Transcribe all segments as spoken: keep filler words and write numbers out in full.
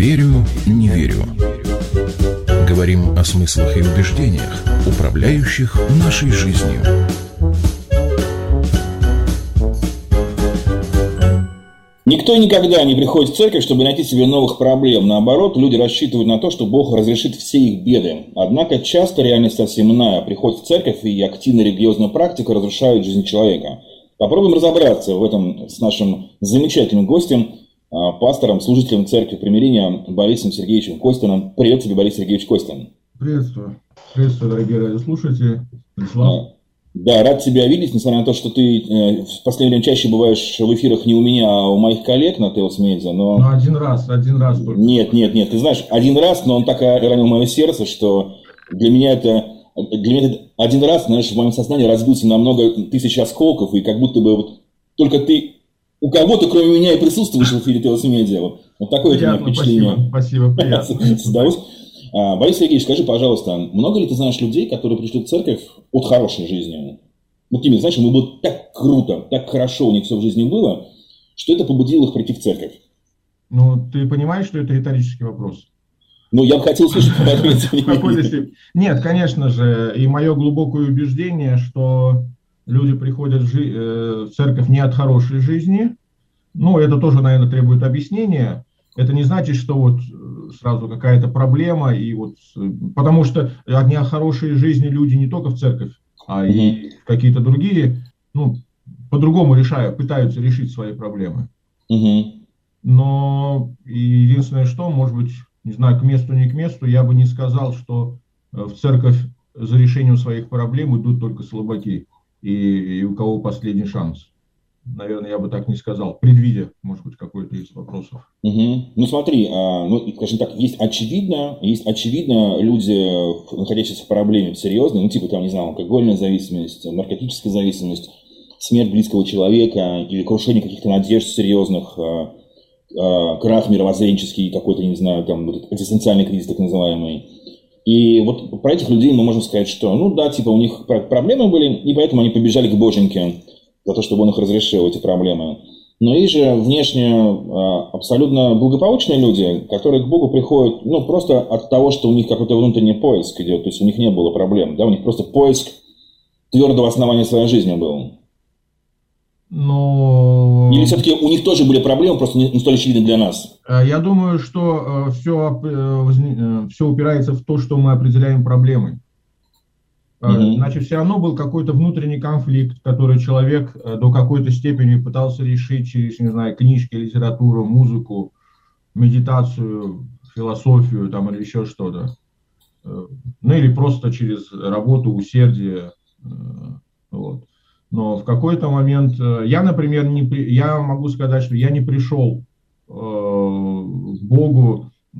Верю, не верю. Говорим о смыслах и убеждениях, управляющих нашей жизнью. Никто никогда не приходит в церковь, чтобы найти себе новых проблем. Наоборот, люди рассчитывают на то, что Бог разрешит все их беды. Однако часто реальность совсем иная. Приход в церковь и активная религиозная практика разрушают жизнь человека. Попробуем разобраться в этом с нашим замечательным гостем, пастором, служителем церкви примирения Борисом Сергеевичем Костиным. Привет тебе, Борис Сергеевич Костин. Приветствую. Приветствую, дорогие радиослушатели. Владислав. Да, рад тебя видеть, несмотря на то, что ты в последнее время чаще бываешь в эфирах не у меня, а у моих коллег на Теос Медиа. Но... Ну, один раз, один раз только. Нет, нет, нет, ты знаешь, один раз, но он так ранил мое сердце, что для меня это, для меня это один раз, знаешь, в моем сознании разбился на много тысяч осколков, и как будто бы вот только ты у кого-то, кроме меня, и присутствуешь в эфире Теос Медиа. Вот, вот такое приятно, у меня впечатление. Спасибо, спасибо, приятно. Борис Сергеевич, скажи, пожалуйста, много ли ты знаешь людей, которые пришли в церковь от хорошей жизни? Вот именно, знаешь, ему было так круто, так хорошо у них все в жизни было, что это побудило их прийти в церковь. Ну, ты понимаешь, что это риторический вопрос? Ну, я бы хотел услышать ответ. Нет, конечно же, и мое глубокое убеждение, что люди приходят в церковь не от хорошей жизни, ну, это тоже, наверное, требует объяснения. Это не значит, что вот сразу какая-то проблема, и вот, потому что от хорошей жизни люди не только в церковь, а и mm-hmm. какие-то другие, ну, по-другому решают, пытаются решить свои проблемы. Mm-hmm. Но единственное, что, может быть, не знаю, к месту, не к месту, я бы не сказал, что в церковь за решением своих проблем идут только слабаки, и, и у кого последний шанс. Наверное, я бы так не сказал, предвидя, может быть, какой-то из вопросов. Угу. Ну смотри, а, ну, скажем так, есть очевидно, есть очевидно люди, находящиеся в проблеме серьезной, ну типа там, не знаю, алкогольная зависимость, наркотическая зависимость, смерть близкого человека или крушение каких-то надежд серьезных, а, а, крах мировоззренческий, какой-то, не знаю, там экзистенциальный кризис так называемый. И вот про этих людей мы можем сказать, что, ну да, типа у них проблемы были, и поэтому они побежали к Боженьке за то, чтобы он их разрешил, эти проблемы. Но есть же внешне абсолютно благополучные люди, которые к Богу приходят, ну, просто от того, что у них какой-то внутренний поиск идет, то есть у них не было проблем, да, у них просто поиск твердого основания своей жизни был. Но... Или все-таки у них тоже были проблемы, просто не столь очевидны для нас? Я думаю, что все, все упирается в то, что мы определяем проблемой. Mm-hmm. Значит, все равно был какой-то внутренний конфликт, который человек до какой-то степени пытался решить через, не знаю, книжки, литературу, музыку, медитацию, философию там, или еще что-то. Ну или просто через работу, усердие. Вот. Но в какой-то момент, я, например, не, я могу сказать, что я не пришел э, к Богу э,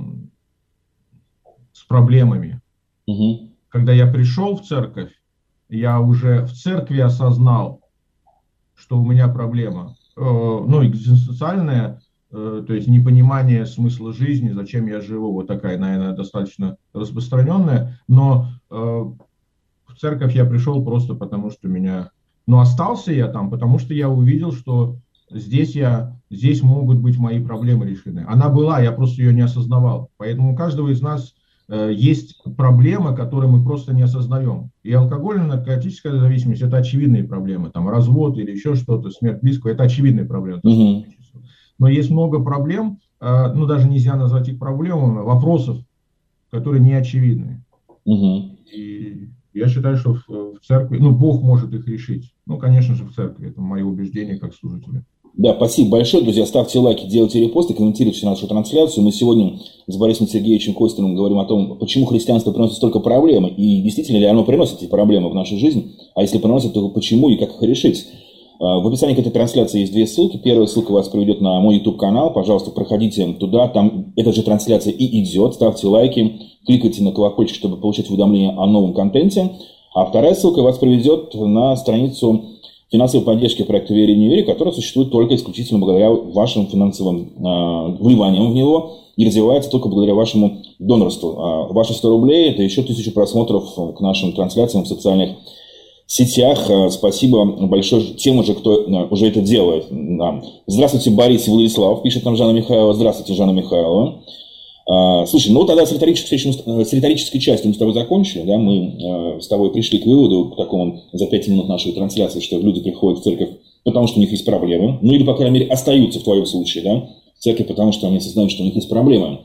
с проблемами. Mm-hmm. Когда я пришел в церковь, я уже в церкви осознал, что у меня проблема. Ну, экзистенциальная, то есть непонимание смысла жизни, зачем я живу, вот такая, наверное, достаточно распространенная. Но в церковь я пришел просто потому, что меня... Но остался я там, потому что я увидел, что здесь, я, здесь могут быть мои проблемы решены. Она была, я просто ее не осознавал. Поэтому у каждого из нас есть проблемы, которые мы просто не осознаем. И алкогольная, наркотическая зависимость – это очевидные проблемы. Там развод или еще что-то, смерть близкого – это очевидные проблемы. Mm-hmm. Но есть много проблем, ну даже нельзя назвать их проблемами, вопросов, которые не очевидны. Mm-hmm. И я считаю, что в церкви, ну Бог может их решить. Ну, конечно же, в церкви. Это мое убеждение как служителя. Да, спасибо большое, друзья. Ставьте лайки, делайте репосты, комментируйте нашу трансляцию. Мы сегодня с Борисом Сергеевичем Костиным говорим о том, почему христианство приносит столько проблем, и действительно ли оно приносит эти проблемы в нашу жизнь, а если приносит, то почему и как их решить. В описании к этой трансляции есть две ссылки. Первая ссылка вас приведет на мой YouTube-канал. Пожалуйста, проходите туда, там эта же трансляция и идет. Ставьте лайки, кликайте на колокольчик, чтобы получать уведомления о новом контенте. А вторая ссылка вас приведет на страницу финансовой поддержки проекта «Вере и не вере», которая существует только исключительно благодаря вашим финансовым э, вливаниям в него и развивается только благодаря вашему донорству. А ваши сто рублей – это еще тысячу просмотров к нашим трансляциям в социальных сетях. Спасибо большое тем уже, кто уже это делает. Здравствуйте, Борис и Владислав, пишет нам Жанна Михайлова. Здравствуйте, Жанна Михайлова. Слушай, ну тогда с риторической, с риторической частью мы с тобой закончили, да, мы с тобой пришли к выводу, к такому за пять минут нашей трансляции, что люди приходят в церковь, потому что у них есть проблемы, ну или, по крайней мере, остаются в твоем случае, да, в церковь, потому что они осознают, что у них есть проблемы.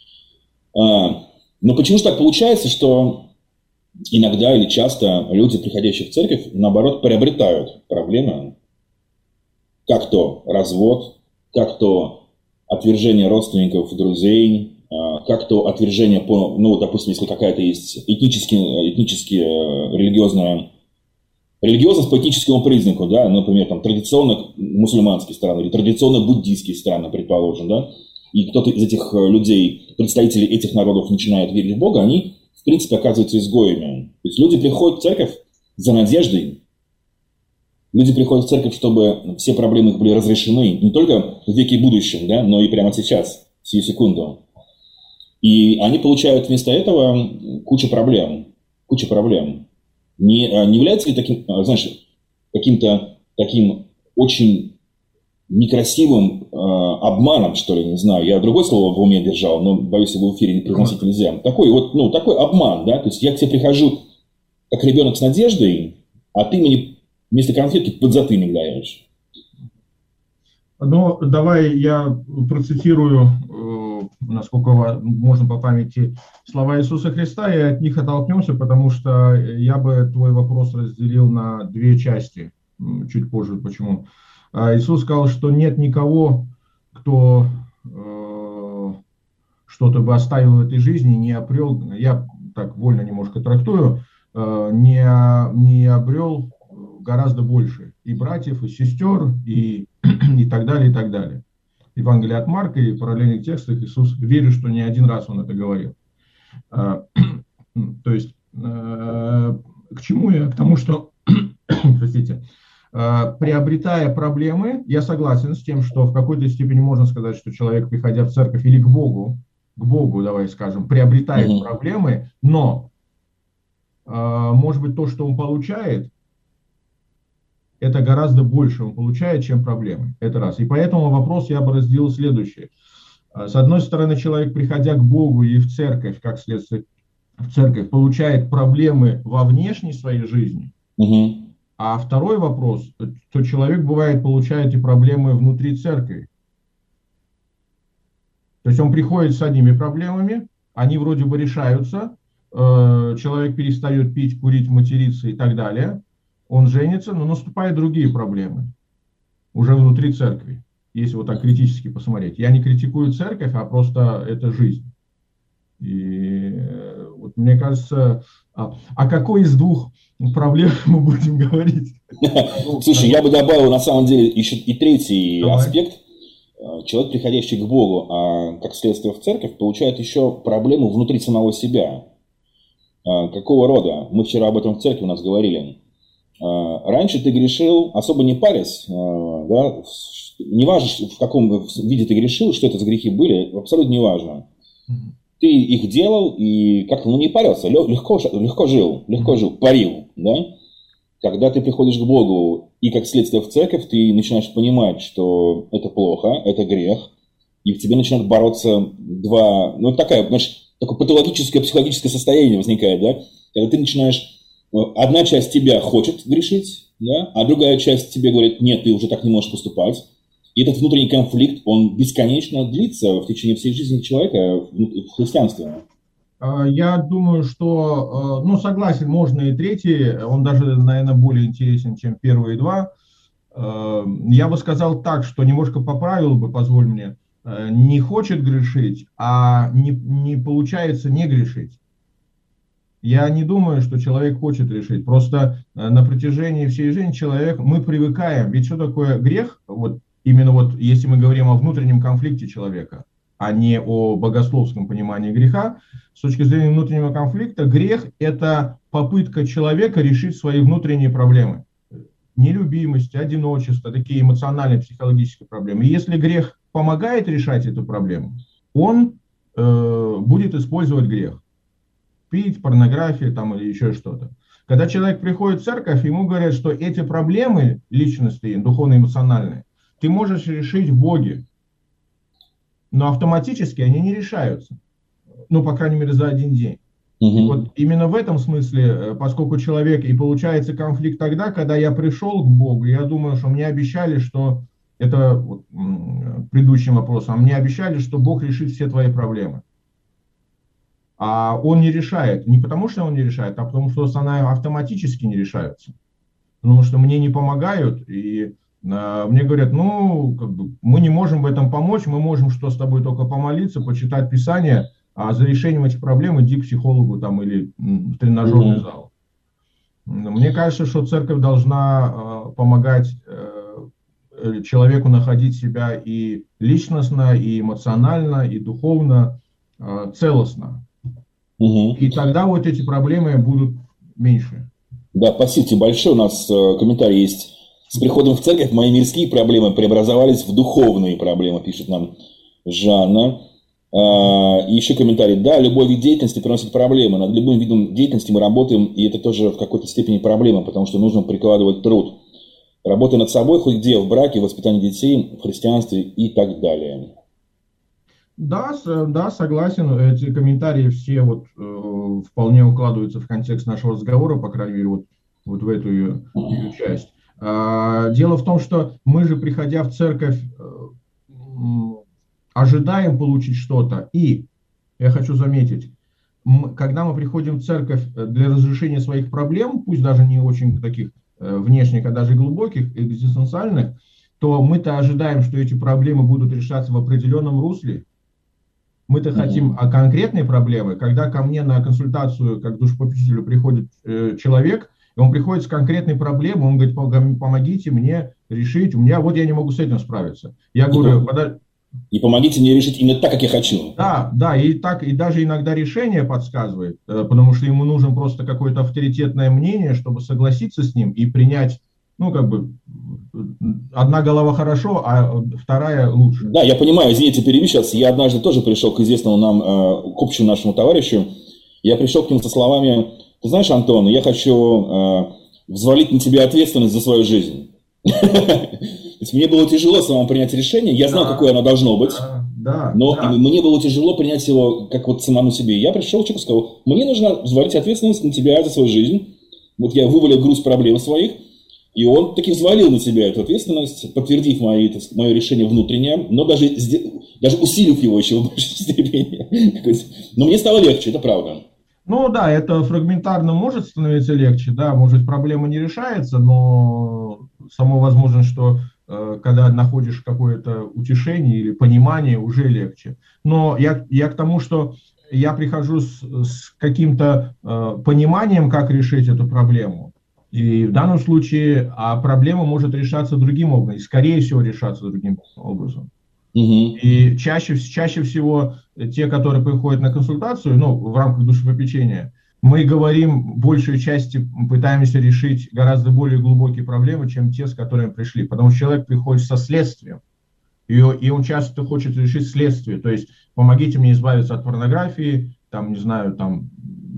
Но почему же так получается, что иногда или часто люди, приходящие в церковь, наоборот, приобретают проблемы, как то развод, как то отвержение родственников, друзей, как то отвержение по, ну, допустим, если какая-то есть этнически, этнически религиозная, религиозность по этническому признаку, да, например, там, традиционно мусульманские страны или традиционно буддийские страны, предположим, да, и кто-то из этих людей, представителей этих народов начинает верить в Бога, они, в принципе, оказываются изгоями. То есть люди приходят в церковь за надеждой. Люди приходят в церковь, чтобы все проблемы их были разрешены не только в веке будущем, да, но и прямо сейчас, в сию секунду. И они получают вместо этого кучу проблем. Кучу проблем. Не, не является ли таким, знаешь, каким-то таким очень некрасивым э, обманом, что ли, не знаю. Я другое слово в уме держал, но, боюсь, его в эфире не произносить нельзя. Такой вот, ну, такой обман, да. То есть я к тебе прихожу как ребенок с надеждой, а ты мне вместо конфетки подзатыльник даешь. Ну, давай я процитирую, э, насколько можно по памяти, слова Иисуса Христа, и от них оттолкнемся, потому что я бы твой вопрос разделил на две части, чуть позже почему. Иисус сказал, что нет никого, кто э, что-то бы оставил в этой жизни, не обрел, я так вольно немножко трактую, э, не, не обрел гораздо больше и братьев, и сестер, и, и так далее, и так далее. Евангелие от Марка и в параллельных текстах Иисус, верю, что не один раз он это говорил. А, то есть, а, к чему я? К тому, что, простите, а, приобретая проблемы, я согласен с тем, что в какой-то степени можно сказать, что человек, приходя в церковь или к Богу, к Богу, давай скажем, приобретает mm-hmm. проблемы, но, а, может быть, то, что он получает, это гораздо больше он получает, чем проблемы. Это раз. И поэтому вопрос я бы разделил следующее. С одной стороны, человек, приходя к Богу и в церковь, как следствие в церковь, получает проблемы во внешней своей жизни. Угу. А второй вопрос, то человек, бывает, получает и проблемы внутри церкви. То есть он приходит с одними проблемами, они вроде бы решаются, человек перестает пить, курить, материться и так далее. Он женится, но наступают другие проблемы, уже внутри церкви, если вот так критически посмотреть. Я не критикую церковь, а просто это жизнь. И вот мне кажется, а, а какой из двух проблем мы будем говорить? Слушай, я бы добавил на самом деле еще и третий Давай. аспект. Человек, приходящий к Богу, а как следствие в церковь, получает еще проблему внутри самого себя. Какого рода? Мы вчера об этом в церкви у нас говорили. Раньше ты грешил, особо не парясь, да, не важно, в каком виде ты грешил, что это за грехи были, абсолютно не важно. Mm-hmm. Ты их делал и как-то, ну, не парился, легко, легко жил, легко mm-hmm. жил, парил, да. Когда ты приходишь к Богу и как следствие в церковь, ты начинаешь понимать, что это плохо, это грех, и в тебе начинают бороться два, ну, такая, знаешь, такое патологическое, психологическое состояние возникает, да, когда ты начинаешь. Одна часть тебя хочет грешить, да, а другая часть тебе говорит, нет, ты уже так не можешь поступать. И этот внутренний конфликт, он бесконечно длится в течение всей жизни человека в христианстве. Я думаю, что, ну, согласен, можно и третий, он даже, наверное, более интересен, чем первые два. Я бы сказал так, что немножко поправил бы, позволь мне, не хочет грешить, а не, не получается не грешить. Я не думаю, что человек хочет решить. Просто на протяжении всей жизни человек, мы привыкаем. Ведь что такое грех? Вот именно вот, если мы говорим о внутреннем конфликте человека, а не о богословском понимании греха, с точки зрения внутреннего конфликта, грех – это попытка человека решить свои внутренние проблемы. Нелюбимость, одиночество, такие эмоциональные, психологические проблемы. И если грех помогает решать эту проблему, он э, будет использовать грех. Пить, порнография там или еще что-то. Когда человек приходит в церковь, ему говорят, что эти проблемы личности, духовно-эмоциональные, ты можешь решить в Боге, но автоматически они не решаются. Ну, по крайней мере, за один день. Угу. И вот именно в этом смысле, поскольку человек, и получается конфликт тогда, когда я пришел к Богу, я думаю, что мне обещали, что, это вот, предыдущим вопросом, а мне обещали, что Бог решит все твои проблемы. А он не решает. Не потому, что он не решает, а потому, что она автоматически не решаются. Потому что мне не помогают, и э, мне говорят, ну, как бы, мы не можем в этом помочь, мы можем что с тобой только помолиться, почитать Писание, а за решением этих проблем иди к психологу там, или в тренажерный mm-hmm. зал. Мне кажется, что церковь должна э, помогать э, человеку находить себя и личностно, и эмоционально, и духовно э, целостно. Mm-hmm. И тогда вот эти проблемы будут меньше. Да, спасибо тебе большое. У нас э, комментарий есть. С приходом в церковь мои мирские проблемы преобразовались в духовные проблемы, пишет нам Жанна. И еще комментарий. Да, любой вид деятельности приносит проблемы. Над любым видом деятельности мы работаем, и это тоже в какой-то степени проблема, потому что нужно прикладывать труд. Работа над собой, хоть где, в браке, в воспитании детей, в христианстве и так далее. Да, да, согласен. Эти комментарии все вот, э, вполне укладываются в контекст нашего разговора, по крайней мере, вот, вот в эту ее, ее часть. А, дело в том, что мы же, приходя в церковь, э, ожидаем получить что-то. И, я хочу заметить, мы, когда мы приходим в церковь для разрешения своих проблем, пусть даже не очень таких э, внешних, а даже глубоких, экзистенциальных, то мы-то ожидаем, что эти проблемы будут решаться в определенном русле. Мы-то mm-hmm. хотим а конкретные проблемы. Когда ко мне на консультацию, как душепопечителю, приходит э, человек, и он приходит с конкретной проблемой, он говорит, помогите мне решить, у меня вот я не могу с этим справиться. Я и говорю, подожди. И помогите мне решить именно так, как я хочу. Да, да, и так, и даже иногда решение подсказывает, потому что ему нужно просто какое-то авторитетное мнение, чтобы согласиться с ним и принять, ну, как бы, одна голова хорошо, а вторая лучше. Да, я понимаю, извините, перебью сейчас. Я однажды тоже пришел к известному нам, к общему нашему товарищу. Я пришел к нему со словами: ты знаешь, Антон, я хочу взвалить на тебя ответственность за свою жизнь. То есть мне было тяжело самому принять решение, я знал, да, какое оно должно быть, да, да, но да. мне было тяжело принять его как вот самому себе. Я пришел к человеку и сказал: мне нужно взвалить ответственность на тебя за свою жизнь. Вот я вывалил груз проблем своих, и он таки взвалил на себя эту ответственность, подтвердив мои, так сказать, мое решение внутреннее, но даже, даже усилив его еще в большей степени. Но мне стало легче, это правда. Ну да, это фрагментарно может становиться легче, да, может проблема не решается, но само возможно, что э, когда находишь какое-то утешение или понимание, уже легче. Но я, я к тому, что я прихожу с, с каким-то э, пониманием, как решить эту проблему. И в данном случае а проблема может решаться другим образом, и скорее всего решаться другим образом. Угу. И чаще, чаще всего те, которые приходят на консультацию, ну, в рамках душепопечения, мы говорим, большей части пытаемся решить гораздо более глубокие проблемы, чем те, с которыми пришли. Потому что человек приходит со следствием, и, и он часто хочет решить следствие. То есть, помогите мне избавиться от порнографии, там, не знаю, там,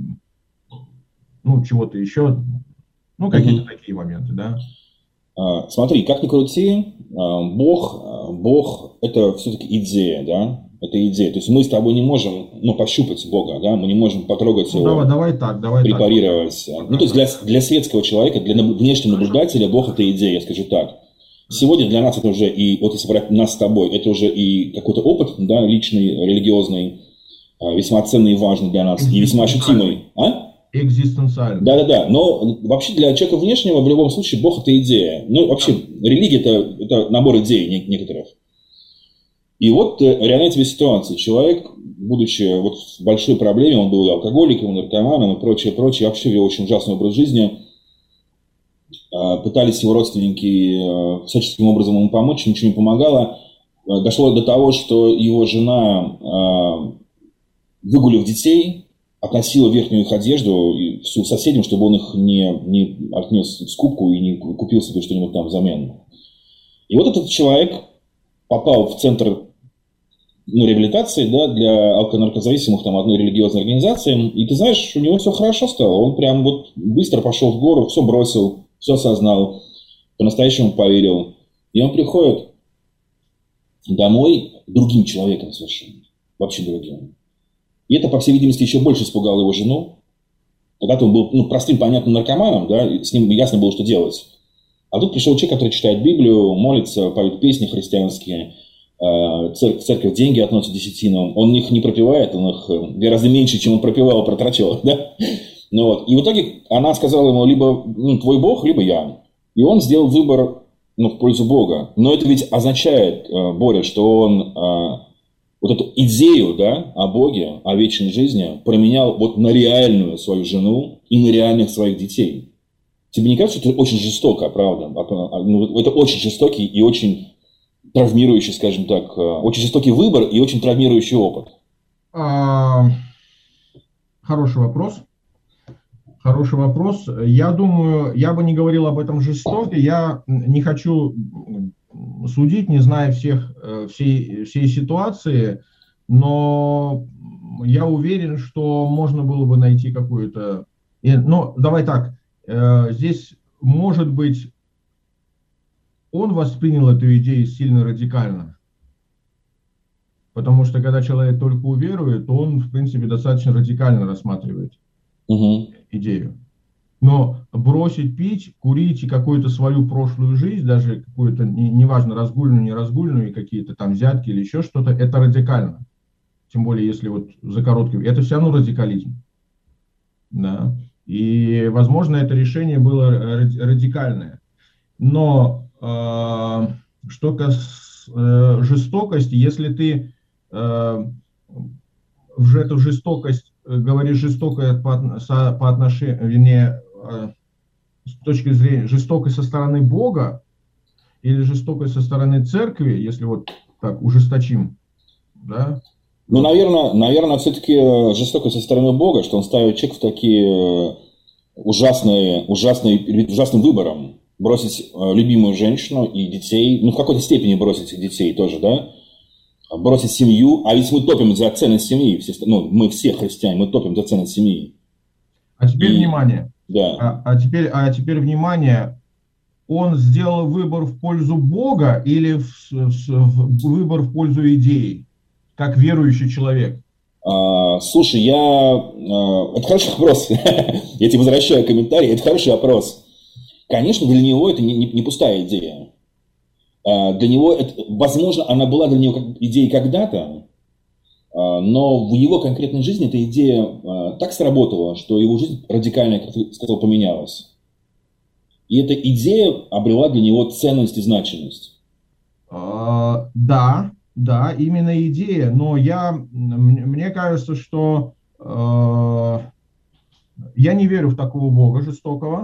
ну, чего-то еще, ну, какие-то угу. такие моменты, да. Смотри, как ни крути, Бог, Бог это все-таки идея, да, это идея. То есть мы с тобой не можем, ну, пощупать Бога, да, мы не можем потрогать его, ну, давай, давай так, давай препарировать. Так. Ну, то есть для, для светского человека, для внешнего наблюдателя Бог это идея, я скажу так. Сегодня для нас это уже и, вот если брать нас с тобой, это уже и какой-то опыт, да, личный, религиозный, весьма ценный и важный для нас, и весьма ощутимый. А? Экзистенциально. Да-да-да, но вообще для человека внешнего в любом случае Бог это идея. Ну, вообще, религия это, это набор идей некоторых. И вот реальная тебе ситуация. Человек, будучи вот в большой проблеме, он был и алкоголиком, и наркоманом, и прочее, прочее, вообще вел очень ужасный образ жизни. Пытались его родственники всяческим образом ему помочь, ничего не помогало. Дошло до того, что его жена, выгулив детей, относила верхнюю их одежду всю соседям, чтобы он их не, не отнес в скупку и не купил себе что-нибудь там взамен. И вот этот человек попал в центр ну, реабилитации, да, для алконаркозависимых там одной религиозной организации. И ты знаешь, у него все хорошо стало. Он прям вот быстро пошел в гору, все бросил, все осознал, по-настоящему поверил. И он приходит домой другим человеком совершенно. Вообще другим. И это, по всей видимости, еще больше испугало его жену. Когда-то он был, ну, простым, понятным наркоманом, да, и с ним ясно было, что делать. А тут пришел человек, который читает Библию, молится, поет песни христианские, церковь, церковь деньги относит десятину. Он их не пропивает, он их гораздо меньше, чем он пропивал, протрачивал, да. Ну, вот. И в итоге она сказала ему, либо ну, твой Бог, либо я. И он сделал выбор, ну, в пользу Бога. Но это ведь означает, Боря, что он вот эту идею, да, о Боге, о вечной жизни променял вот на реальную свою жену и на реальных своих детей. Тебе не кажется, что это очень жестоко, правда? Ну, это очень жестокий и очень травмирующий, скажем так, очень жестокий выбор и очень травмирующий опыт. А, хороший вопрос. Хороший вопрос. Я думаю, я бы не говорил об этом жестоко. Я не хочу судить, не зная всех, всей, всей ситуации, но я уверен, что можно было бы найти какую-то... Ну, давай так, здесь, может быть, он воспринял эту идею сильно радикально, потому что когда человек только уверует, то он, в принципе, достаточно радикально рассматривает угу. идею. Но бросить пить, курить и какую-то свою прошлую жизнь, даже какую-то, неважно, разгульную, не разгульную, и какие-то там взятки или еще что-то, это радикально. Тем более, если вот за коротким... Это все равно радикализм. Да. И, возможно, это решение было радикальное. Но э, что касается э, жестокости, если ты э, в эту жестокость говоришь жестокое по, со, по отношению, вернее, с точки зрения жестокой со стороны Бога или жестокой со стороны церкви, если вот так ужесточим, да? Ну, наверное, наверное, все-таки жестокой со стороны Бога, что он ставит человека в такие ужасные, ужасные, ужасным выбором. Бросить любимую женщину и детей, ну, в какой-то степени бросить детей тоже, да? Бросить семью, а ведь мы топим за ценность семьи, все, ну, мы все христиане, мы топим за ценность семьи. А теперь и, внимание. Да. А, а, теперь, а теперь внимание. Он сделал выбор в пользу Бога или в, в, в, выбор в пользу идеи, как верующий человек? А, слушай, я... А, это хороший вопрос. Я тебе возвращаю комментарий. Это хороший вопрос. Конечно, для него это не, не, не пустая идея. А, для него, это, возможно, она была для него как идеей когда-то, но в его конкретной жизни эта идея а, так сработала, что его жизнь радикально, как ты сказал, поменялась. И эта идея обрела для него ценность и значимость. А, да, да, именно идея. Но я, мне кажется, что э, я не верю в такого Бога жестокого.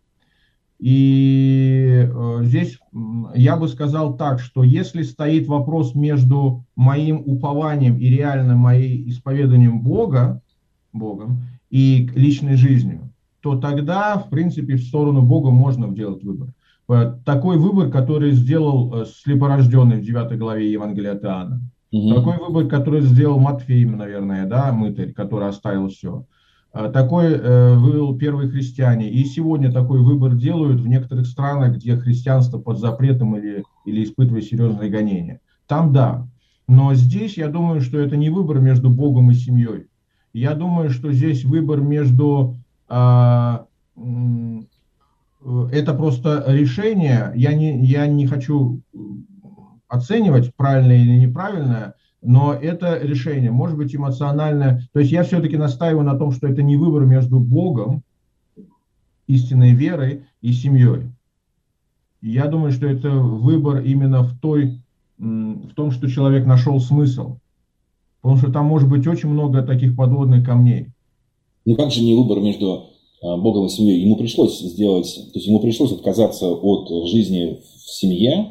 И э, здесь я бы сказал так, что если стоит вопрос между моим упованием и реально моим исповеданием Бога, Богом и личной жизнью, то тогда, в принципе, в сторону Бога можно делать выбор. Такой выбор, который сделал слепорожденный в девятой главе Евангелия от Иоанна. Угу. Такой выбор, который сделал Матфей, наверное, да, мытарь, который оставил все. Такой э, был первые христиане. И сегодня такой выбор делают в некоторых странах, где христианство под запретом или, или испытывает серьезные гонения. Там да. Но здесь я думаю, что это не выбор между Богом и семьей. Я думаю, что здесь выбор между... Э, э, это просто решение. Я не, я не хочу оценивать, правильное или неправильное, но это решение, может быть, эмоциональное. То есть я все-таки настаиваю на том, что это не выбор между Богом, истинной верой и семьей. Я думаю, что это выбор именно в, той, в том, что человек нашел смысл. Потому что там может быть очень много таких подводных камней. Ну как же не выбор между Богом и семьей? Ему пришлось сделать, то есть ему пришлось отказаться от жизни в семье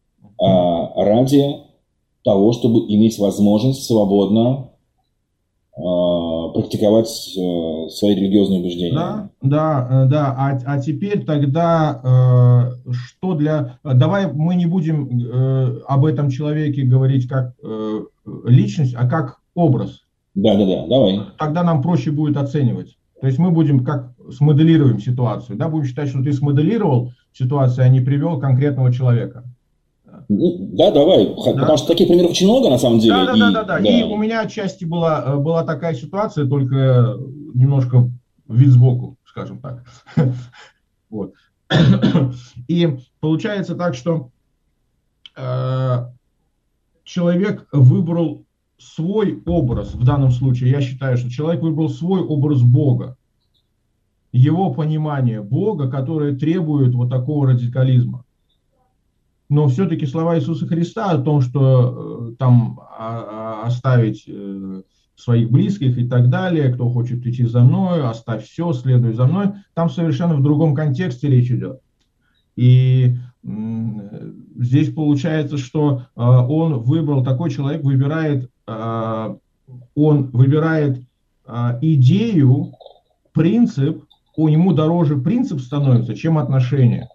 ради того, чтобы иметь возможность свободно практиковать свои религиозные убеждения. Да, да, да. А, а теперь тогда э, что для... Давай мы не будем э, об этом человеке говорить как э, личность, а как образ. Да, да, да, давай. Тогда нам проще будет оценивать. То есть мы будем как смоделируем ситуацию, да, будем считать, что ты смоделировал ситуацию, а не привел конкретного человека. Да, давай, да? Потому что таких примеров очень много на самом деле. Да, да, и, да, да, да. И у меня отчасти была, была такая ситуация, только немножко вид сбоку, скажем так. Вот. И получается так, что э, человек выбрал свой образ, в данном случае я считаю, что человек выбрал свой образ Бога, его понимание Бога, которое требует вот такого радикализма. Но все-таки слова Иисуса Христа о том, что э, там а, а, оставить э, своих близких и так далее, кто хочет идти за мной, оставь все, следуй за мной, там совершенно в другом контексте речь идет. И э, здесь получается, что э, он выбрал, такой человек выбирает, э, он выбирает э, идею, принцип, у ему дороже принцип становится, чем отношения.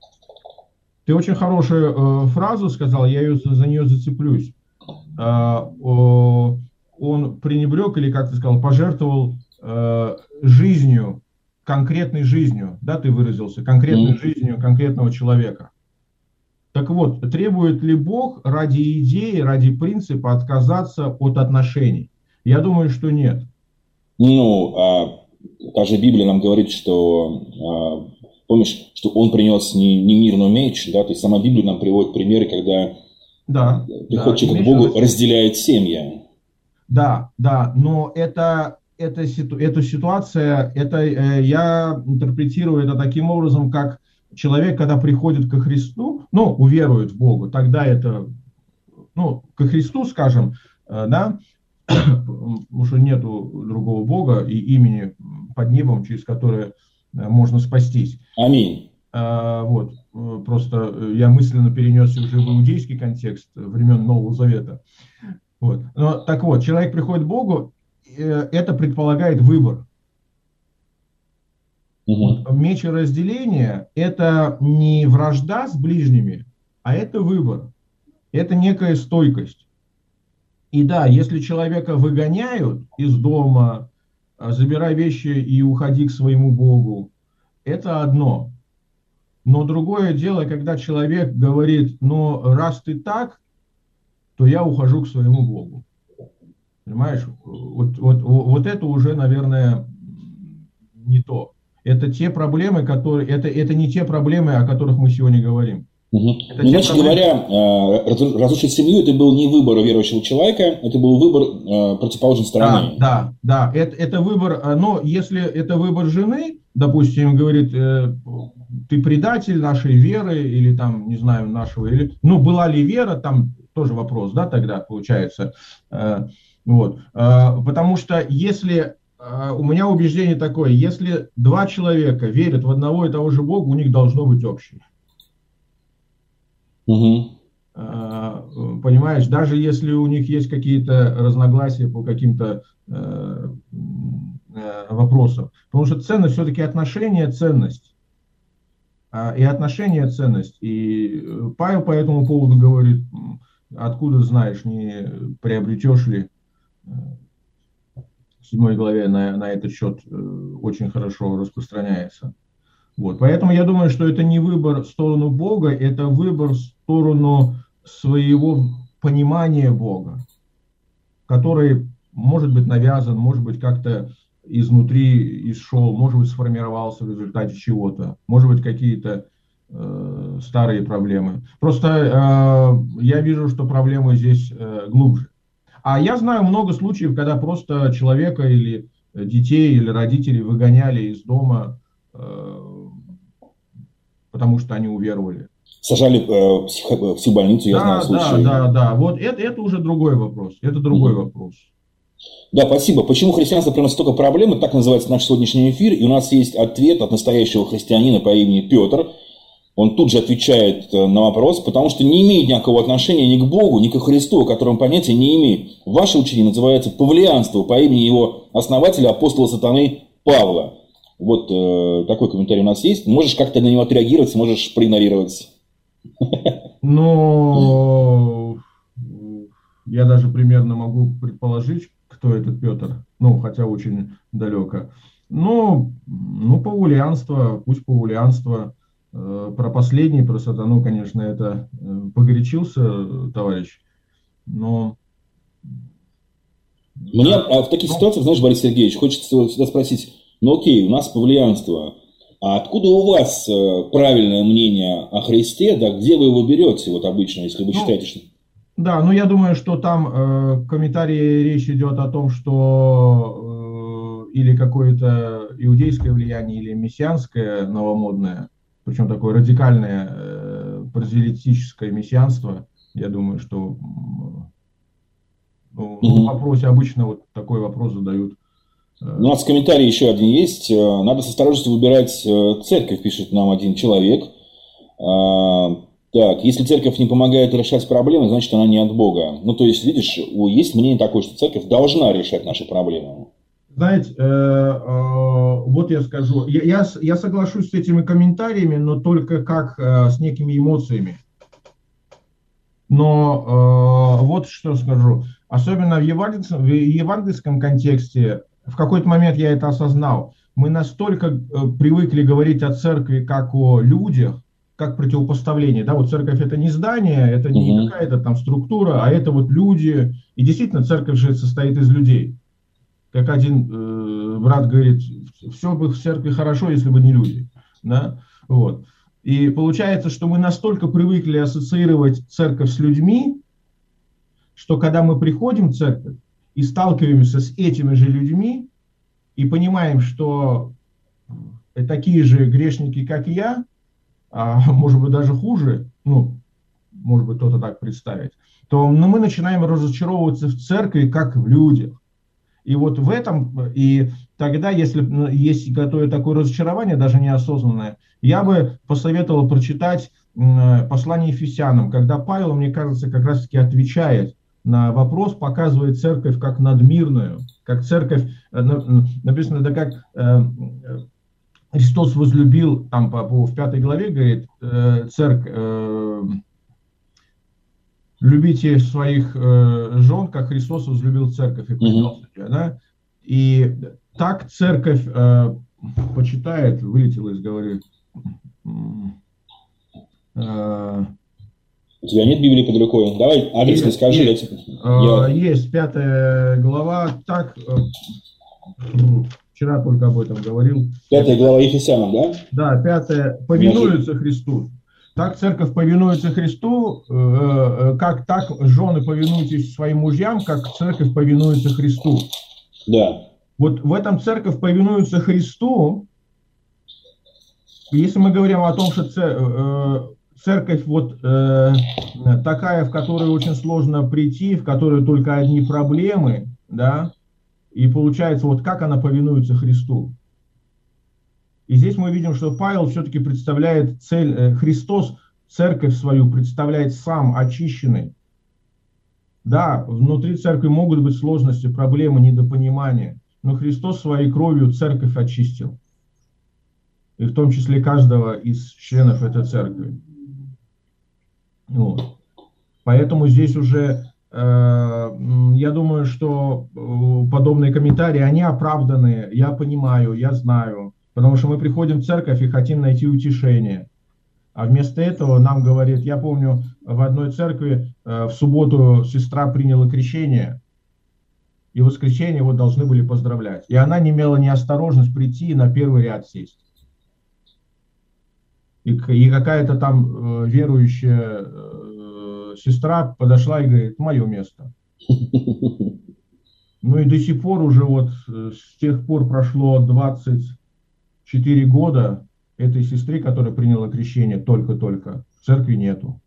Ты очень хорошую э, фразу сказал, я ее, за нее зацеплюсь. Э, э, он пренебрег, или, как ты сказал, пожертвовал э, жизнью, конкретной жизнью, да, ты выразился, конкретной mm. жизнью конкретного человека. Так вот, требует ли Бог ради идеи, ради принципа отказаться от отношений? Я думаю, что нет. Ну, а, та же Библия нам говорит, что... А... Помнишь, что он принес не, не мир, но меч, да? То есть сама Библия нам приводит примеры, когда да, приход человека к Богу разделяет семьи. Да, да, но это, это, эта ситуация, это, э, я интерпретирую это таким образом, как человек, когда приходит ко Христу, ну, уверует в Бога, тогда это, ну, ко Христу, скажем, э, да, потому что нету другого Бога и имени под небом, через которое можно спастись. Аминь. А, вот, просто я мысленно перенес уже в иудейский контекст времен Нового Завета. Вот. Но, так вот, человек приходит к Богу, это предполагает выбор. Угу. Мечеразделение – это не вражда с ближними, а это выбор. Это некая стойкость. И да, если человека выгоняют из дома, забирай вещи и уходи к своему Богу, это одно. Но другое дело, когда человек говорит, ну, раз ты так, то я ухожу к своему Богу. Понимаешь? Вот, вот, вот это уже, наверное, не то. Это те проблемы, которые, это, это не те проблемы, о которых мы сегодня говорим. Угу. Ну, иначе проблемы... говоря, разрушить семью, это был не выбор верующего человека, это был выбор противоположной стороны. Да, да, да. Это, это выбор, но если это выбор жены, допустим, говорит, ты предатель нашей веры, или там, не знаю, нашего, или, ну, была ли вера, там тоже вопрос, да, тогда получается. Вот. Потому что если, у меня убеждение такое, если два человека верят в одного и того же Бога, у них должно быть общее. Угу. Понимаешь, даже если у них есть какие-то разногласия по каким-то э, э, вопросам. Потому что ценность, все-таки отношения, ценность. И отношения, ценность. И Павел по этому поводу говорит, откуда знаешь, не приобретешь ли. В седьмой главе на, на этот счет очень хорошо распространяется. Вот. Поэтому я думаю, что это не выбор в сторону Бога, это выбор в сторону своего понимания Бога, который может быть навязан, может быть как-то изнутри исшел, может быть сформировался в результате чего-то, может быть какие-то э, старые проблемы. Просто э, я вижу, что проблемы здесь э, глубже. А я знаю много случаев, когда просто человека или детей, или родителей выгоняли из дома, потому что они уверовали. Сажали э, в, псих, в психбольницу, я да, знаю случаи. Да, да, да. Вот это, это уже другой вопрос. Это другой mm-hmm. вопрос. Да, спасибо. Почему христианство приносит столько проблем? Так называется наш сегодняшний эфир. И у нас есть ответ от настоящего христианина по имени Петр. Он тут же отвечает на вопрос, потому что не имеет никакого отношения ни к Богу, ни к Христу, о котором понятия не имеет. Ваше учение называется павлианство по имени его основателя, апостола сатаны Павла. Вот э, такой комментарий у нас есть. Можешь как-то на него отреагировать, можешь проигнорировать. Ну, я даже примерно могу предположить, кто этот Петр. Ну, хотя очень далеко. Ну, ну павлианство, пусть павлианство. Про последний, про сатану, конечно, это погорячился товарищ, но... Мне а в таких ну... ситуациях, знаешь, Борис Сергеевич, хочется всегда спросить, ну окей, у нас павлианство, а откуда у вас правильное мнение о Христе, да, где вы его берете, вот обычно, если вы ну, считаете, что... Да, ну я думаю, что там э, в комментарии речь идет о том, что э, или какое-то иудейское влияние, или мессианское новомодное, причем такое радикальное э, прозелитическое мессианство, я думаю, что ну, mm-hmm. в вопросе обычно вот такой вопрос задают. У нас комментарий еще один есть. Надо с осторожностью выбирать церковь, пишет нам один человек. Так, если церковь не помогает решать проблемы, значит она не от Бога. Ну, то есть, видишь, есть мнение такое, что церковь должна решать наши проблемы. Знаете, э, э, вот я скажу, я, я, я соглашусь с этими комментариями, но только как э, с некими эмоциями. Но э, вот что скажу, особенно в евангельском, в евангельском контексте, в какой-то момент я это осознал, мы настолько э, привыкли говорить о церкви как о людях, как противопоставление, да, вот церковь это не здание, это не mm-hmm. какая-то там структура, а это вот люди, и действительно церковь же состоит из людей. Как один э, брат говорит, все бы в церкви хорошо, если бы не люди. Да? Вот. И получается, что мы настолько привыкли ассоциировать церковь с людьми, что когда мы приходим в церковь и сталкиваемся с этими же людьми, и понимаем, что такие же грешники, как и я, а может быть даже хуже, ну, может быть кто-то так представить, то ну, мы начинаем разочаровываться в церкви, как в людях. И вот в этом, и тогда, если есть готовое такое разочарование, даже неосознанное, я бы посоветовал прочитать послание Ефесянам, когда Павел, мне кажется, как раз-таки отвечает на вопрос, показывает церковь как надмирную, как церковь, написано, да как Христос возлюбил, там в пятой главе говорит, церковь, любите своих э, жен, как Христос возлюбил церковь и предал себя, да? И так церковь э, почитает, вылетела из головы. Э, У тебя нет Библии под рукой? Давай адрес не скажи. Есть, я тебе... э, я... есть пятая глава, так, э, вчера только об этом говорил. Пятая глава Ефесянам, да? Да, пятая, повинуются Христу. Так церковь повинуется Христу, э, как так жены повинуйтесь своим мужьям, как церковь повинуется Христу. Да. Вот в этом церковь повинуется Христу. Если мы говорим о том, что церковь вот э, такая, в которую очень сложно прийти, в которой только одни проблемы, да, и получается, вот как она повинуется Христу. И здесь мы видим, что Павел все-таки представляет цель, Христос церковь свою представляет сам очищенный. Да, внутри церкви могут быть сложности, проблемы, недопонимания, но Христос своей кровью церковь очистил. И в том числе каждого из членов этой церкви. Вот. Поэтому здесь уже, э, я думаю, что подобные комментарии, они оправданные, я понимаю, я знаю. Потому что мы приходим в церковь и хотим найти утешение. А вместо этого нам говорит, я помню, в одной церкви э, в субботу сестра приняла крещение, и в воскресенье его должны были поздравлять. И она не имела неосторожность прийти и на первый ряд сесть. И, и какая-то там э, верующая э, сестра подошла и говорит, мое место. Ну и до сих пор уже вот с тех пор прошло двадцать четыре года, этой сестры, которая приняла крещение только-только, в церкви нету.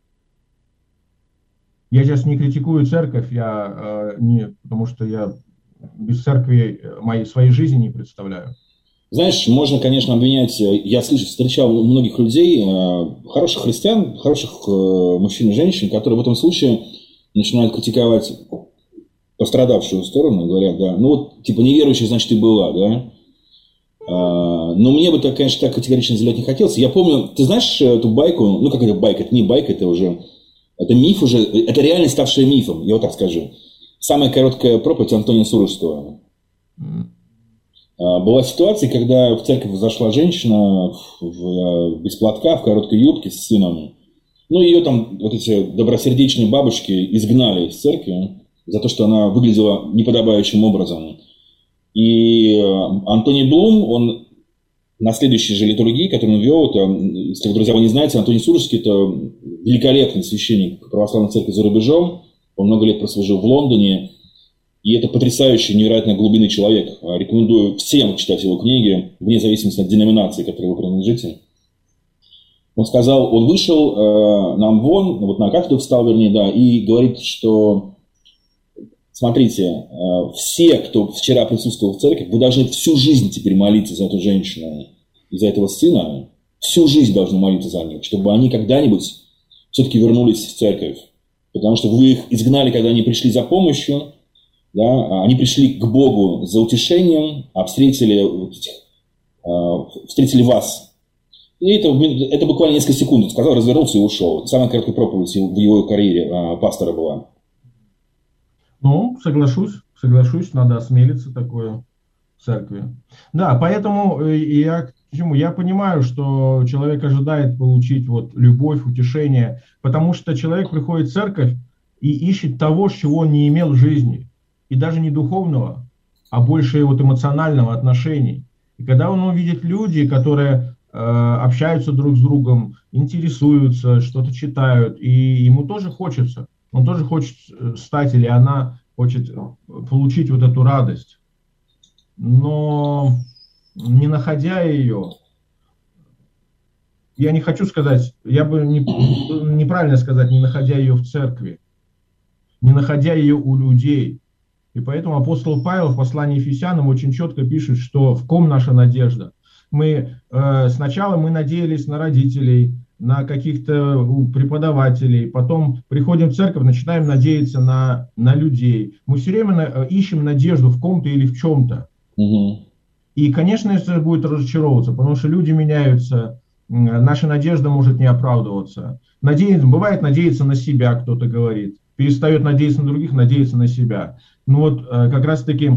Я сейчас не критикую церковь, я, э, не, потому что я без церкви моей, своей жизни не представляю. Знаешь, можно, конечно, обвинять, я слышу, встречал многих людей, хороших христиан, хороших мужчин и женщин, которые в этом случае начинают критиковать пострадавшую сторону, говорят, да, ну вот, типа, неверующих, значит, и была, да. Но мне бы, так, конечно, так категорично разделять не хотелось. Я помню, ты знаешь эту байку, ну как это байка, это не байка, это уже, это миф уже, это реально ставшее мифом, я вот так скажу. Самая короткая проповедь Антония Сурожского. Была ситуация, когда в церковь зашла женщина в, без платка, в короткой юбке с сыном. Ну, ее там вот эти добросердечные бабушки изгнали из церкви за то, что она выглядела неподобающим образом. И Антоний Блум, он на следующей же литургии, которую он вел, это, если, друзья, вы не знаете, Антоний Сурожский – это великолепный священник православной церкви за рубежом. Он много лет прослужил в Лондоне. И это потрясающий, невероятной глубины человек. Рекомендую всем читать его книги, вне зависимости от деноминации, к которой вы принадлежите. Он сказал, он вышел э, нам вон, вот на кафедру встал, вернее, да, и говорит, что, смотрите, э, все, кто вчера присутствовал в церкви, вы должны всю жизнь теперь молиться за эту женщину и за этого сына. Всю жизнь должны молиться за них, чтобы они когда-нибудь все-таки вернулись в церковь. Потому что вы их изгнали, когда они пришли за помощью. Да, они пришли к Богу за утешением, а встретили, э, встретили вас. И это, это буквально несколько секунд. Он сказал, развернулся и ушел. Самая короткая проповедь в его карьере э, пастора была. Ну, соглашусь, соглашусь, надо осмелиться такое в церкви. Да, поэтому я к чему? Я понимаю, что человек ожидает получить вот любовь, утешение, потому что человек приходит в церковь и ищет того, чего он не имел в жизни. И даже не духовного, а больше вот эмоционального отношений. И когда он увидит люди, которые э, общаются друг с другом, интересуются, что-то читают, и ему тоже хочется, он тоже хочет стать, или она хочет получить вот эту радость. Но не находя ее, я не хочу сказать, я бы не, неправильно сказать, не находя ее в церкви, не находя ее у людей. И поэтому апостол Павел в послании Ефесянам очень четко пишет, что в ком наша надежда. Мы э, сначала мы надеялись на родителей, на каких-то преподавателей, потом приходим в церковь, начинаем надеяться на, на людей. Мы все время на, ищем надежду в ком-то или в чем-то. Угу. И, конечно, это будет разочаровываться, потому что люди меняются, наша надежда может не оправдываться. Надеяться, бывает надеяться на себя, кто-то говорит. Перестает надеяться на других, надеяться на себя. Ну вот как раз-таки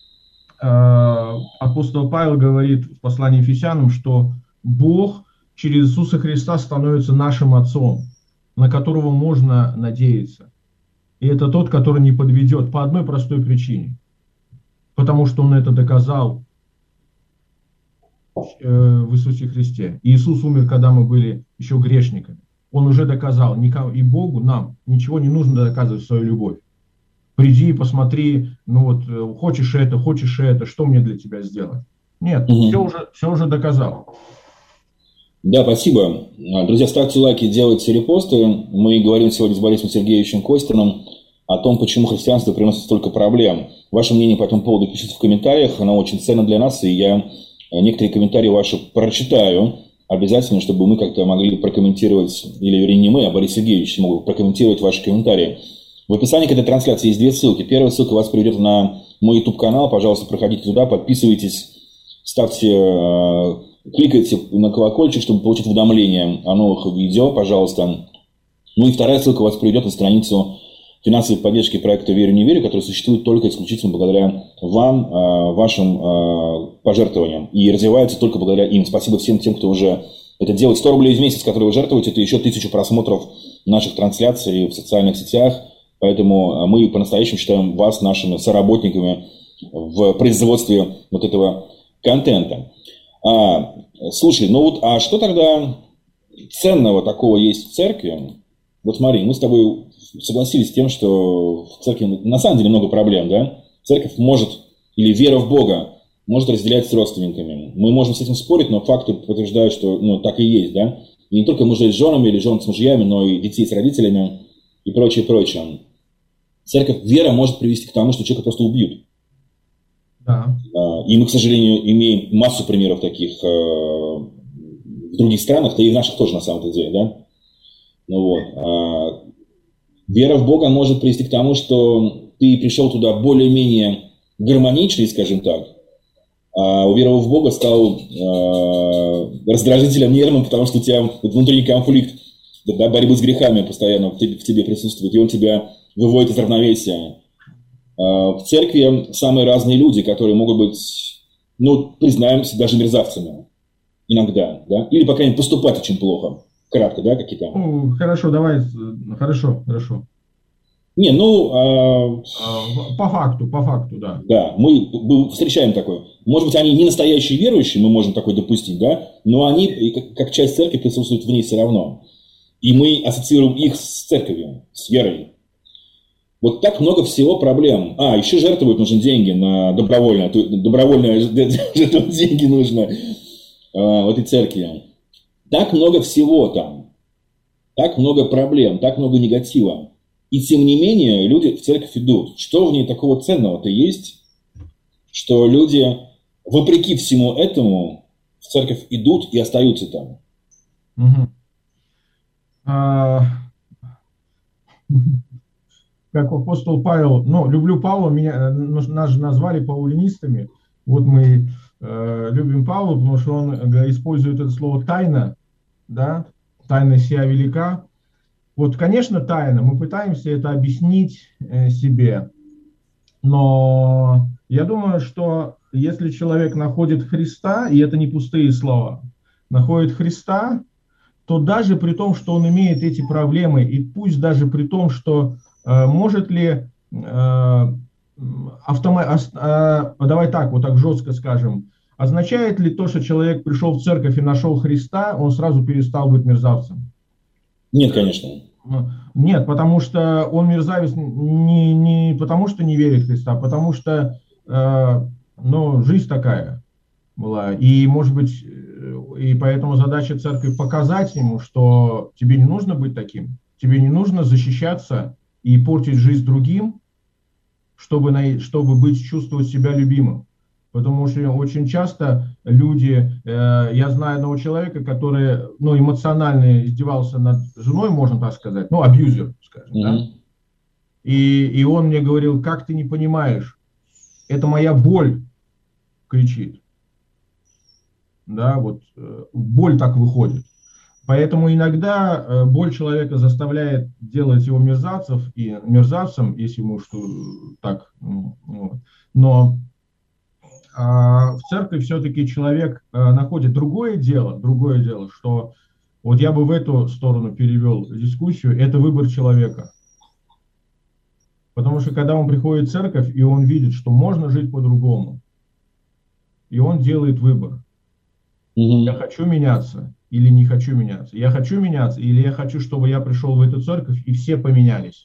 апостол Павел говорит в послании Ефесянам, что Бог через Иисуса Христа становится нашим Отцом, на которого можно надеяться. И это тот, который не подведет по одной простой причине. Потому что Он это доказал в Иисусе Христе. И Иисус умер, когда мы были еще грешниками. Он уже доказал, и Богу, нам, ничего не нужно доказывать свою любовь. Приди и посмотри, ну вот, хочешь это, хочешь это, что мне для тебя сделать? Нет, угу. все, уже, все уже доказал. Да, спасибо. Друзья, ставьте лайки, делайте репосты. Мы говорим сегодня с Борисом Сергеевичем Костиным о том, почему христианство приносит столько проблем. Ваше мнение по этому поводу пишите в комментариях, оно очень ценно для нас, и я некоторые комментарии ваши прочитаю. Обязательно, чтобы мы как-то могли прокомментировать, или вернее не мы, а Борис Сергеевич мог прокомментировать ваши комментарии. В описании к этой трансляции есть две ссылки. Первая ссылка вас приведет на мой YouTube-канал. Пожалуйста, проходите туда, подписывайтесь, ставьте, кликайте на колокольчик, чтобы получить уведомления о новых видео, пожалуйста. Ну и вторая ссылка вас приведет на страницу финансовой поддержки проекта «Верю, не верю», который существует только исключительно благодаря вам, вашим пожертвованиям. И развивается только благодаря им. Спасибо всем тем, кто уже это делает. сто рублей в месяц, которые вы жертвуете, это еще тысячу просмотров наших трансляций в социальных сетях. Поэтому мы по-настоящему считаем вас нашими соработниками в производстве вот этого контента. А, слушай, ну вот, а что тогда ценного такого есть в церкви? Вот смотри, мы с тобой согласились с тем, что в церкви на самом деле много проблем, да? Церковь может, или вера в Бога, может разделять с родственниками. Мы можем с этим спорить, но факты подтверждают, что ну, так и есть, да? И не только мужей с женами или жен с мужьями, но и детей с родителями и прочее, прочее. Церковь, вера может привести к тому, что человека просто убьют. Да. И мы, к сожалению, имеем массу примеров таких в других странах, да и в наших тоже на самом деле, да. Ну вот. Вера в Бога может привести к тому, что ты пришел туда более-менее гармоничный, скажем так, а уверовав в Бога стал раздражителем нервным, потому что у тебя внутренний конфликт, да, борьбы с грехами постоянно в тебе присутствует, и он тебя выводит из равновесия. В церкви самые разные люди, которые могут быть, ну, признаемся, даже мерзавцами иногда, да, или, по крайней мере, поступать очень плохо. Кратко, да, какие-то? Ну, хорошо, давай, хорошо, хорошо. Не, ну... А... По факту, по факту, да. Да, мы, мы встречаем такое. Может быть, они не настоящие верующие, мы можем такое допустить, да, но они, как, как часть церкви, присутствуют в ней все равно. И мы ассоциируем их с церковью, с верой. Вот так много всего проблем. А, еще жертвовать нужны деньги на добровольное. Добровольное жертвовать деньги нужно а, в этой церкви. Так много всего там. Так много проблем, так много негатива. И тем не менее люди в церковь идут. Что в ней такого ценного-то есть, что люди, вопреки всему этому, в церковь идут и остаются там? Угу. А... Как апостол Павел, ну, люблю Павла, меня, нас же назвали паулинистами. Вот мы э, любим Павла, потому что он использует это слово «тайна», да, «тайна сия велика». Вот, конечно, тайна, мы пытаемся это объяснить э, себе, но я думаю, что если человек находит Христа, и это не пустые слова, находит Христа, то даже при том, что он имеет эти проблемы, и пусть даже при том, что э, может ли э, автома... э, давай так, вот так жестко скажем, означает ли то, что человек пришел в церковь и нашел Христа, он сразу перестал быть мерзавцем? Нет, конечно. Нет, потому что он мерзавец не, не потому, что не верит в Христа, а потому что э, ну, жизнь такая была. И, может быть, и поэтому задача церкви показать ему, что тебе не нужно быть таким, тебе не нужно защищаться и портить жизнь другим, чтобы, чтобы быть, чувствовать себя любимым. Потому что очень часто люди, э, я знаю одного человека, который ну, эмоционально издевался над женой, можно так сказать, ну, абьюзер, скажем, mm-hmm. да? И, и он мне говорил, как ты не понимаешь, это моя боль кричит. Да, вот э, боль так выходит. Поэтому иногда э, боль человека заставляет делать его мерзавцев и мерзавцем, если ему что так, ну, вот. Но в церкви все-таки человек находит другое дело, другое дело, что вот я бы в эту сторону перевел дискуссию, это выбор человека. Потому что когда он приходит в церковь, и он видит, что можно жить по-другому, и он делает выбор. Mm-hmm. Я хочу меняться или не хочу меняться. Я хочу меняться или я хочу, чтобы я пришел в эту церковь, и все поменялись.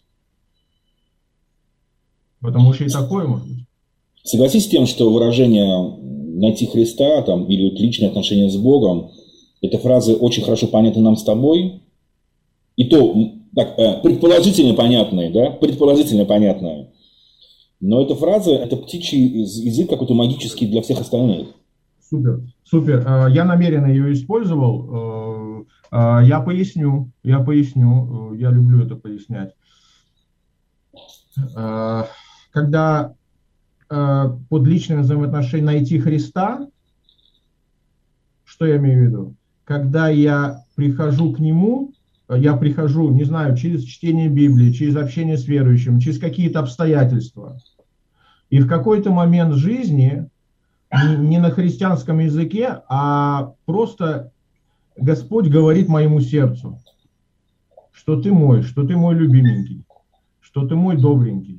Потому что и такое может быть. Согласись с тем, что выражение «найти Христа» там, или вот личные отношения с Богом, это фразы очень хорошо понятны нам с тобой, и то так, предположительно понятные, да, предположительно понятные. Но эта фраза, это птичий язык какой-то магический для всех остальных. Супер, супер. Я намеренно ее использовал. Я поясню, я поясню, я люблю это пояснять. Когда под личными взаимоотношениями найти Христа, что я имею в виду? Когда я прихожу к Нему, я прихожу, не знаю, через чтение Библии, через общение с верующим, через какие-то обстоятельства. И в какой-то момент жизни, не на христианском языке, а просто Господь говорит моему сердцу, что ты мой, что ты мой любименький, что ты мой добренький.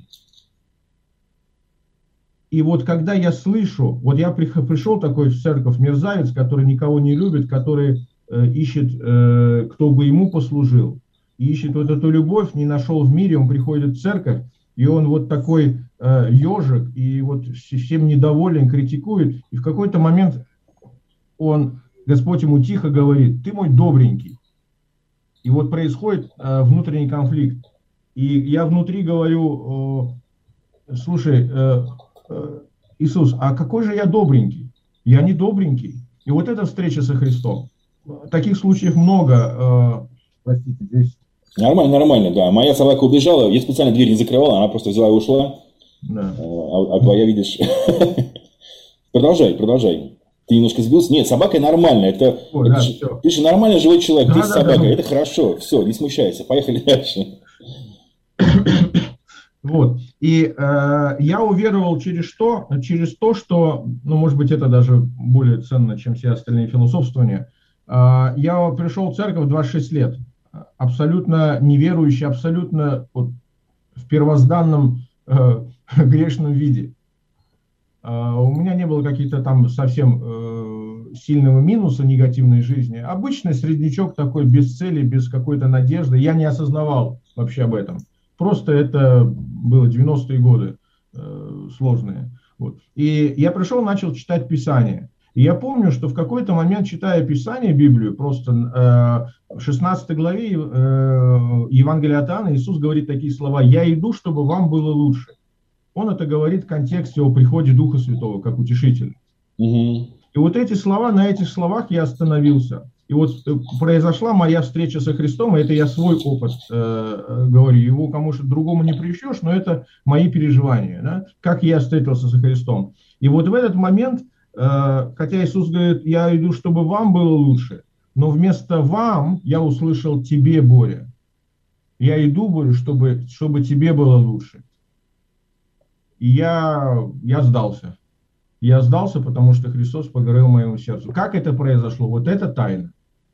И вот когда я слышу, вот я пришел такой в церковь мерзавец, который никого не любит, который э, ищет, э, кто бы ему послужил, и ищет вот эту любовь, не нашел в мире, он приходит в церковь, и он вот такой э, ежик, и вот всем недоволен, критикует, и в какой-то момент он, Господь ему тихо говорит, ты мой добренький. И вот происходит э, внутренний конфликт. И я внутри говорю, э, слушай, э, Иисус, а какой же я добренький? Я не добренький. И вот эта встреча со Христом. Таких случаев много. Э, простите, здесь... Нормально, нормально, да. Моя собака убежала, я специально дверь не закрывал, она просто взяла и ушла. Да. А, а твоя, видишь... Продолжай, продолжай. Ты немножко сбился? Нет, собака нормальная. Это, О, это да, же, все. ты же нормальный живой человек, Да, ты да, с собакой. да. Это хорошо. Все, не смущайся. Поехали дальше. Вот. И э, я уверовал через что? Через то, что, ну, может быть, это даже более ценно, чем все остальные философствования. Э, я пришел в церковь в двадцать шесть лет, абсолютно неверующий, абсолютно вот, в первозданном э, грешном виде. Э, у меня не было каких-то там совсем э, сильного минуса негативной жизни. Обычный среднячок такой, без цели, без какой-то надежды. Я не осознавал вообще об этом. Просто это было девяностые годы э, сложные. Вот. И я пришел, начал читать Писание. И я помню, что в какой-то момент, читая Писание, Библию, просто э, в шестнадцатой главе э, Евангелия от Иоанна Иисус говорит такие слова: «Я иду, чтобы вам было лучше». Он это говорит в контексте о приходе Духа Святого, как утешителя. Угу. И вот эти слова, на этих словах я остановился. И вот произошла моя встреча со Христом, и это я свой опыт э, говорю, его кому-то другому не прищешь, но это мои переживания, да? Как я встретился со Христом. И вот в этот момент, э, хотя Иисус говорит, я иду, чтобы вам было лучше, но вместо вам я услышал тебе, Боря. Я иду, Боря, чтобы, чтобы тебе было лучше. И я, я сдался. Я сдался, потому что Христос поговорил моему сердцу. Как это произошло? Вот это тайна.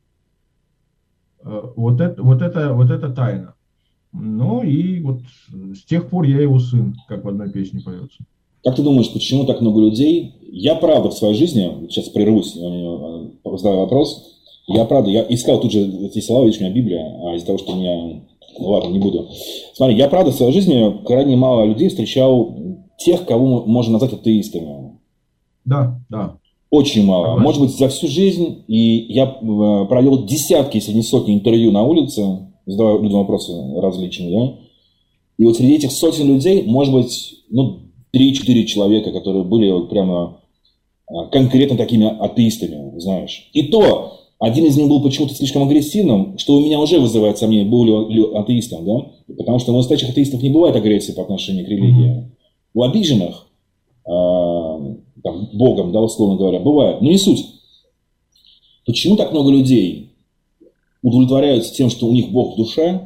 Вот это, вот это, вот это тайна. Ну и вот с тех пор я его сын, как в одной песне поется. Как ты думаешь, почему так много людей? Я правда в своей жизни, сейчас прервусь, задаю вопрос. Я правда, я искал тут же эти слова, видишь, у меня Библия, а из-за того, что у меня... Ну, ладно, не буду. Смотри, я правда в своей жизни крайне мало людей встречал тех, кого можно назвать атеистами. Да, да. Очень мало. Согласен. Может быть, за всю жизнь. И я провел десятки, если не сотни интервью на улице, задавая людям вопросы различные. Да? И вот среди этих сотен людей, может быть, ну, три-четыре человека, которые были вот прямо конкретно такими атеистами, знаешь. И то, один из них был почему-то слишком агрессивным, что у меня уже вызывает сомнение, был ли атеистом, да? Потому что у настоящих атеистов не бывает агрессии по отношению к религии. Mm-hmm. У обиженных, э, там, Богом, да, условно говоря, бывает, но не суть. Почему так много людей удовлетворяются тем, что у них Бог в душе,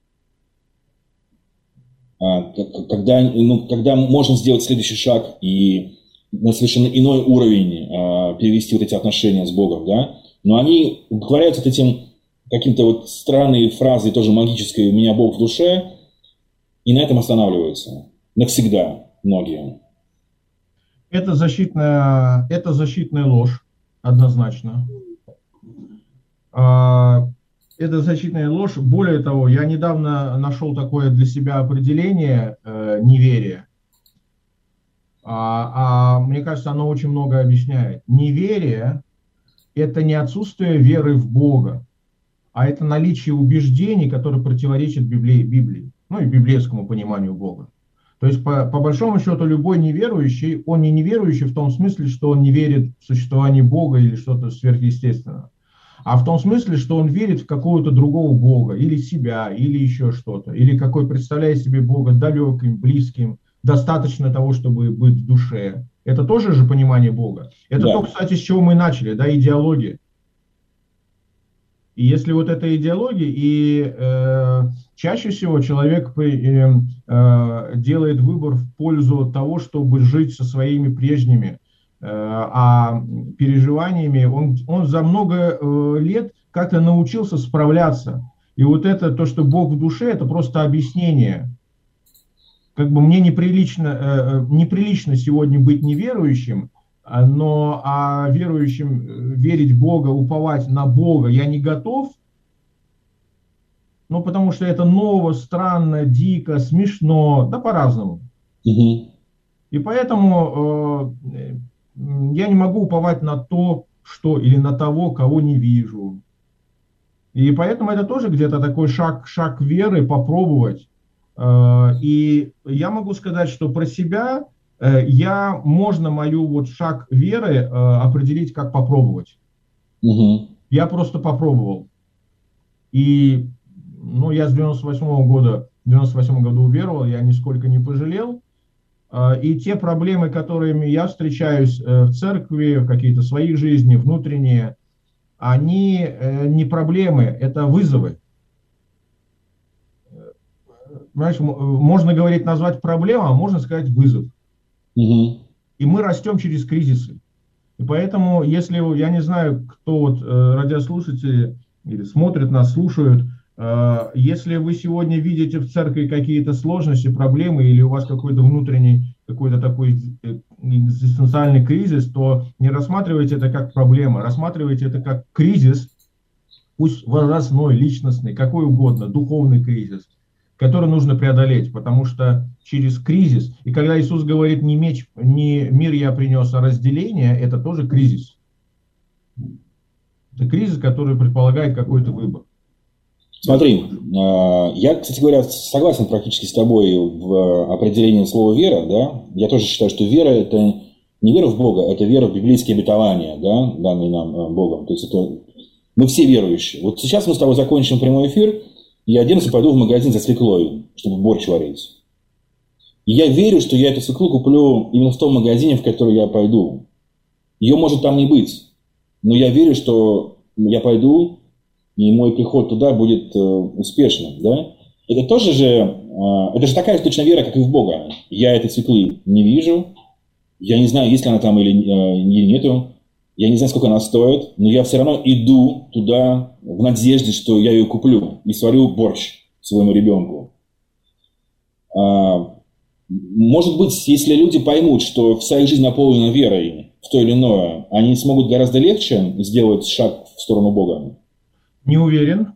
когда, ну, когда можно сделать следующий шаг и на совершенно иной уровень э, перевести вот эти отношения с Богом, да? Но они удовлетворяются этим каким-то вот странной фразой, тоже магической «у меня Бог в душе», и на этом останавливаются. Навсегда многие. Это защитная, это защитная ложь, однозначно. Это защитная ложь. Более того, я недавно нашел такое для себя определение э, неверия. А, а мне кажется, оно очень много объясняет. Неверие – это не отсутствие веры в Бога, а это наличие убеждений, которые противоречат Библии, Библии, ну и библейскому пониманию Бога. То есть, по, по большому счету, любой неверующий, он не неверующий в том смысле, что он не верит в существование Бога или что-то сверхъестественное, а в том смысле, что он верит в какого-то другого Бога, или себя, или еще что-то, или какой представляет себе Бога далеким, близким, достаточно того, чтобы быть в душе. Это тоже же понимание Бога. Это да. то, кстати, с чего мы начали, да, идеология. И если вот эта идеология, и э, чаще всего человек э, э, делает выбор в пользу того, чтобы жить со своими прежними э, а переживаниями, он, он за много э, лет как-то научился справляться. И вот это, то, что Бог в душе, это просто объяснение. Как бы мне неприлично, э, неприлично сегодня быть неверующим, но а верующим верить в Бога, уповать на Бога я не готов, ну, потому что это ново, странно, дико, смешно, да по-разному. Угу. И поэтому э, я не могу уповать на то, что или на того, кого не вижу. И поэтому это тоже где-то такой шаг, шаг веры, попробовать. Э, и я могу сказать, что про себя я, можно мою вот шаг веры определить как попробовать. Угу. Я просто попробовал. И, ну, я с девяносто восьмого года, в девяносто восьмом году уверовал, я нисколько не пожалел. И те проблемы, которыми я встречаюсь в церкви, в какие-то своих жизни, внутренние, они не проблемы, это вызовы. Понимаешь, можно говорить, назвать проблему, а можно сказать вызов. Угу. И мы растем через кризисы. И поэтому, если, я не знаю, кто вот радиослушатели или смотрят нас, слушают, если вы сегодня видите в церкви какие-то сложности, проблемы, или у вас какой-то внутренний, какой-то такой экзистенциальный кризис, то не рассматривайте это как проблема, рассматривайте это как кризис, пусть возрастной, личностный, какой угодно, духовный кризис, который нужно преодолеть, потому что через кризис, и когда Иисус говорит, не меч, не мир я принес, а разделение, это тоже кризис. Это кризис, который предполагает какой-то выбор. Смотри, я, кстати говоря, согласен практически с тобой в определении слова «вера», да? Я тоже считаю, что вера – это не вера в Бога, это вера в библейские обетования, да, данные нам Богом. То есть это мы все верующие. Вот сейчас мы с тобой закончим прямой эфир, и я оденусь и пойду в магазин за свеклой, чтобы борщ варить. И я верю, что я эту свеклу куплю именно в том магазине, в который я пойду. Ее может там не быть, но я верю, что я пойду, и мой приход туда будет э, успешным, да? Это тоже же, э, это же такая же точно вера, как и в Бога. Я этой свеклы не вижу, я не знаю, есть ли она там или, э, или нету, я не знаю, сколько она стоит, но я все равно иду туда в надежде, что я ее куплю и сварю борщ своему ребенку. А, может быть, если люди поймут, что вся их жизнь наполнена верой в то или иное, они смогут гораздо легче сделать шаг в сторону Бога. Не уверен.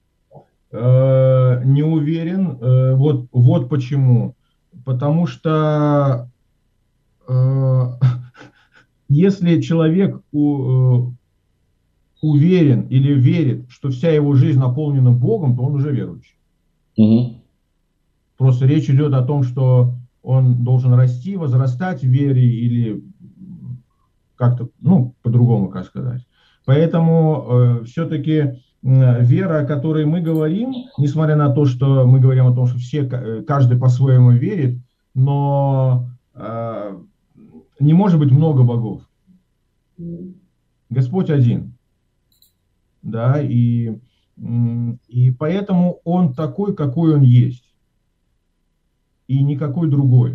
Э, не уверен. Э, вот, вот почему. Потому что э, если человек у, э, уверен или верит, что вся его жизнь наполнена Богом, то он уже верующий. Угу. Просто речь идет о том, что он должен расти, возрастать в вере или как-то, ну, по-другому, как сказать. Поэтому э, все-таки вера, о которой мы говорим, несмотря на то, что мы говорим о том, что все, каждый по-своему верит, но э, не может быть много богов. Господь один. Да, и, и поэтому Он такой, какой Он есть. И никакой другой.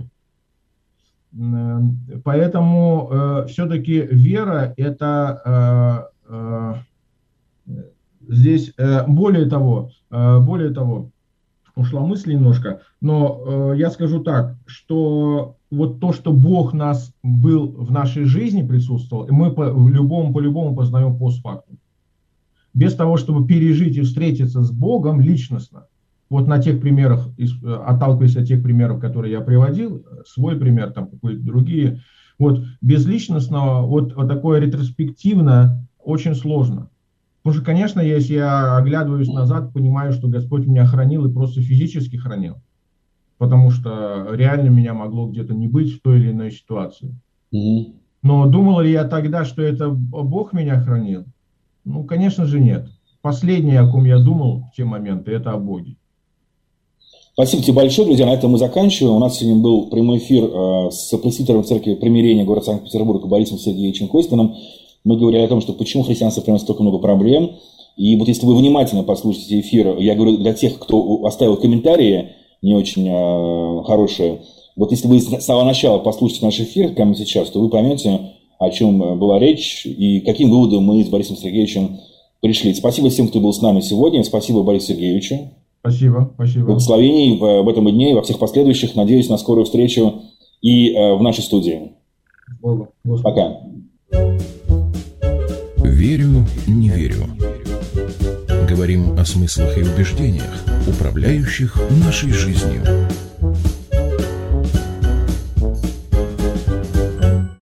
Поэтому э, все-таки вера это... Э, э, Здесь э, более того, э, более того, ушла мысль немножко, но э, я скажу так, что вот то, что Бог нас был в нашей жизни присутствовал, мы по, любому, по-любому познаем постфактум. Без того, чтобы пережить и встретиться с Богом личностно. Вот на тех примерах, отталкиваясь от тех примеров, которые я приводил, свой пример, там какие-то другие, вот без личностного, вот, вот такое ретроспективно очень сложно. Потому что, конечно, если я оглядываюсь назад, понимаю, что Господь меня хранил и просто физически хранил. Потому что реально меня могло где-то не быть в той или иной ситуации. Mm-hmm. Но думал ли я тогда, что это Бог меня хранил? Ну, конечно же, нет. Последнее, о ком я думал в те моменты, это о Боге. Спасибо тебе большое, друзья. На этом мы заканчиваем. У нас сегодня был прямой эфир э, с пресвитером церкви Примирения города Санкт-Петербурга Борисом Сергеевичем Костиным. Мы говорили о том, что почему христианство приносит столько много проблем. И вот если вы внимательно послушаете эфир, я говорю для тех, кто оставил комментарии не очень э, хорошие, вот если вы с самого начала послушаете наш эфир прямо сейчас, то вы поймете, о чем была речь и каким выводом мы с Борисом Сергеевичем пришли. Спасибо всем, кто был с нами сегодня. Спасибо Борису Сергеевичу. Спасибо, спасибо. Благословений в, в этом дне и во всех последующих. Надеюсь на скорую встречу и э, в нашей студии. Богу. Пока. Верю, не верю. Говорим о смыслах и убеждениях, управляющих нашей жизнью.